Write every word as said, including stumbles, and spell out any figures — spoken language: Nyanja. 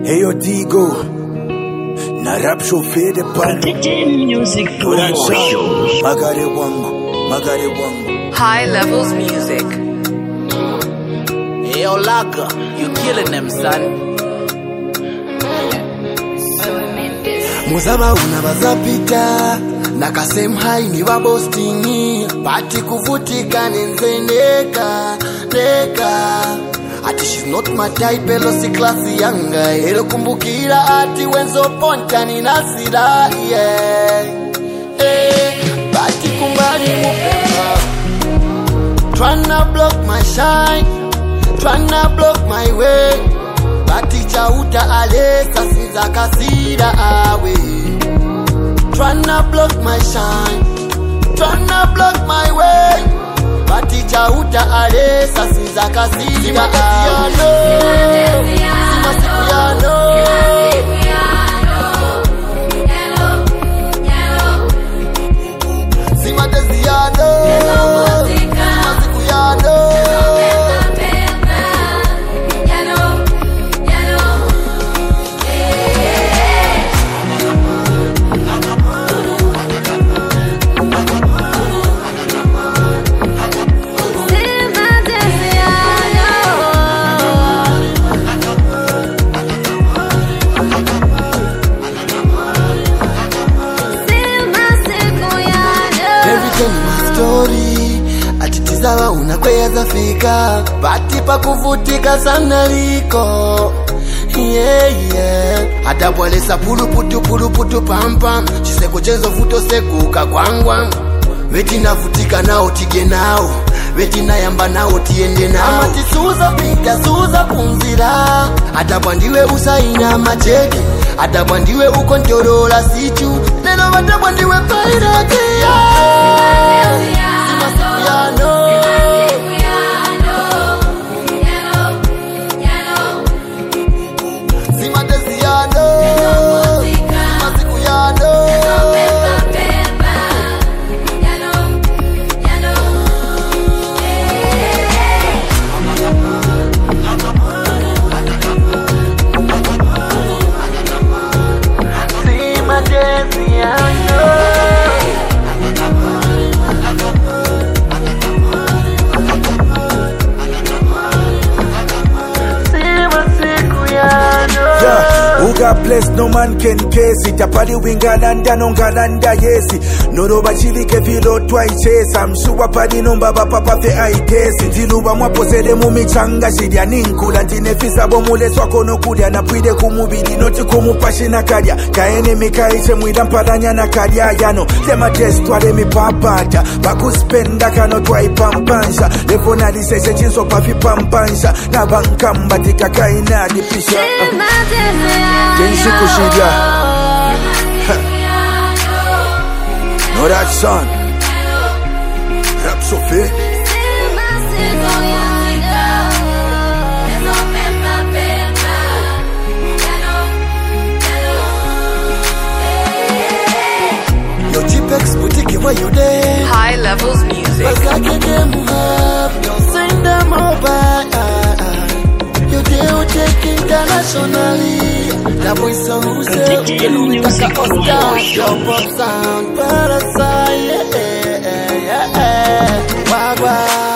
Heyo Digo na rap chauffeur de pan Music Promotions. Magare wangu, magare wangu. High Levels Music. Hey, Olaka, you killing them, son. Muzaba unabazapita na kasem hai ni wabostingi pati kuvutika nenzeneka neka ati she's not my type elo si klasi yanga elo kumbukira ati wenzo ponta ni nasira yeah eh pati kumbani mupema tryna block my shine tryna block my way pati chauta alesa sinza kasira awe tryna block my shine tryna block my way pati chauta alesa sinza kasira awe sima siku ya no sima desi ya no sima siku ya no atitizawa unakwea zafika pati pa kuvutika sana liko yeah yeah adabwalesa puluputu puluputu pampam chiseko chezo vuto sekuka kwangwa weti navutika nao tige nao weti nayamba nao tiende nao amati suza pika suza punzira adabwandiwe usaina macheke adabwandiwe ukontorola sichu neno adabwandiwe pairati yeah sima siku ya no sima desi ya no sima siku ya no sima desi ya no Uga bless no man can case it. Apali wingalanda nongalanda yesi. Noroba chilike vilo twaichesa. Mshuwa padi nomba papa fe aikesi. Ndiluba mwapozele mumichanga shidia ninkula. Ndinefisa bomule swako no kudia. Na pwide kumubili noti kumupashi na kadia. Kaene mikaiche mwida mpadanya na kadia yano. Tema test wale mipapata. Bakuspenda kano twaipampansha. Lefona liseshe chinso pafi pampansha. Na bankamba tika kaina dipisha. Jensi kushidia No that son Rap Sophie Yo G-Pex boutique where you there High Levels Music. Basake them up Don't send them over You deal take internationally. That boy so who's up? Music Promotions. Your pop sound, parasite, yeah, yeah, yeah. Wah, wah.